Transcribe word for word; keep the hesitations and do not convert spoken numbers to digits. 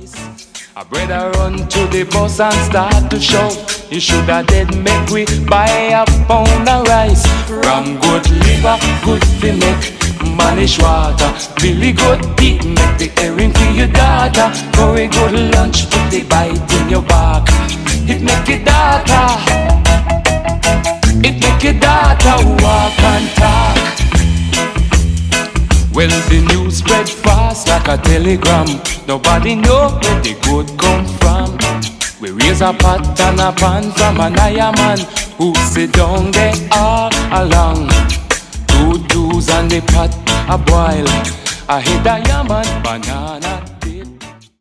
rice. A brother run to the bus and start to shout. You shoulda dead make we buy a pound of rice. Ram good liver, good fi make manish water. Billy good teeth make the herring for your daughter. Curry good lunch put the bite in your back. It make your daughter, it make your daughter walk and talk. Well, the news spread fast like a telegram. Nobody know where the good come from. We raise a pot and a pan from an iron man who sit down there all along. Two twos and the pot a boil. I hit a yaman banana.